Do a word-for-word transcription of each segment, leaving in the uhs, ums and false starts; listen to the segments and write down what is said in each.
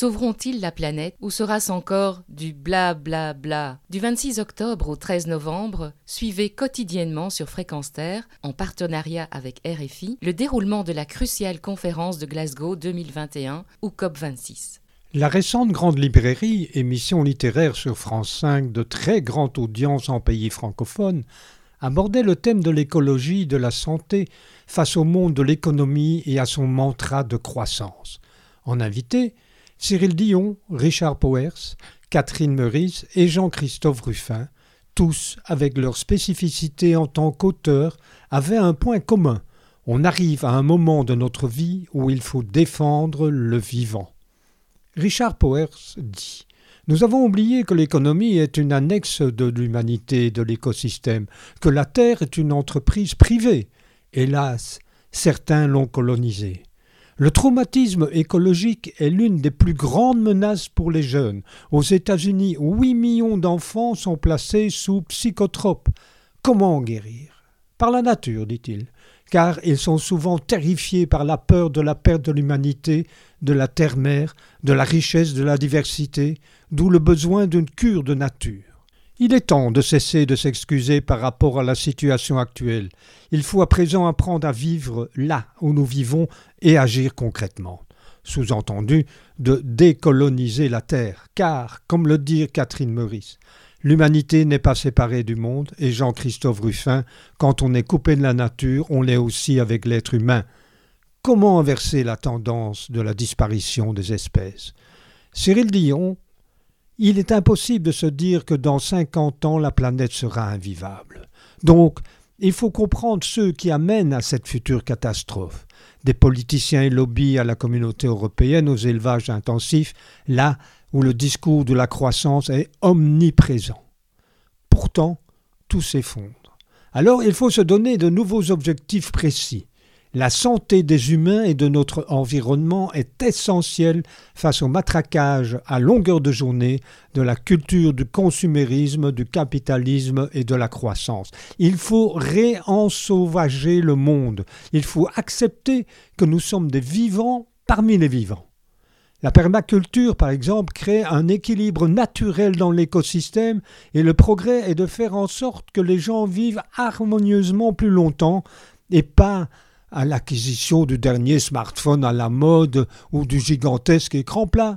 Sauveront-ils la planète ou sera-ce encore du bla bla bla? Du vingt-six octobre au treize novembre, suivez quotidiennement sur Fréquence Terre, en partenariat avec R F I, le déroulement de la cruciale conférence de Glasgow deux mille vingt et un ou COP vingt-six. La récente Grande Librairie, émission littéraire sur France cinq de très grande audience en pays francophone, abordait le thème de l'écologie, de la santé, face au monde de l'économie et à son mantra de croissance. En invité, Cyril Dion, Richard Powers, Catherine Meurice et Jean-Christophe Ruffin, tous, avec leur spécificité en tant qu'auteurs, avaient un point commun. On arrive à un moment de notre vie où il faut défendre le vivant. Richard Powers dit « Nous avons oublié que l'économie est une annexe de l'humanité et de l'écosystème, que la Terre est une entreprise privée. Hélas, certains l'ont colonisée. Le traumatisme écologique est l'une des plus grandes menaces pour les jeunes. Aux États-Unis, huit millions d'enfants sont placés sous psychotropes. Comment en guérir ? Par la nature, dit-il, car ils sont souvent terrifiés par la peur de la perte de l'humanité, de la terre-mère, de la richesse de la diversité, d'où le besoin d'une cure de nature. Il est temps de cesser de s'excuser par rapport à la situation actuelle. Il faut à présent apprendre à vivre là où nous vivons et agir concrètement. Sous-entendu, de décoloniser la Terre, car, comme le dit Catherine Meurice, l'humanité n'est pas séparée du monde, et Jean-Christophe Ruffin, quand on est coupé de la nature, on l'est aussi avec l'être humain. Comment inverser la tendance de la disparition des espèces ? Cyril Dion, il est impossible de se dire que dans cinquante ans, la planète sera invivable. Donc, il faut comprendre ceux qui amènent à cette future catastrophe. Des politiciens et lobbies à la communauté européenne, aux élevages intensifs, là où le discours de la croissance est omniprésent. Pourtant, tout s'effondre. Alors, il faut se donner de nouveaux objectifs précis. La santé des humains et de notre environnement est essentielle face au matraquage à longueur de journée de la culture du consumérisme, du capitalisme et de la croissance. Il faut réensauvager le monde. Il faut accepter que nous sommes des vivants parmi les vivants. La permaculture, par exemple, crée un équilibre naturel dans l'écosystème et le progrès est de faire en sorte que les gens vivent harmonieusement plus longtemps et pas à l'acquisition du dernier smartphone à la mode ou du gigantesque écran plat.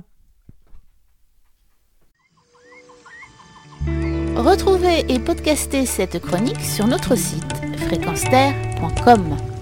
Retrouvez et podcastez cette chronique sur notre site fréquence terre point com.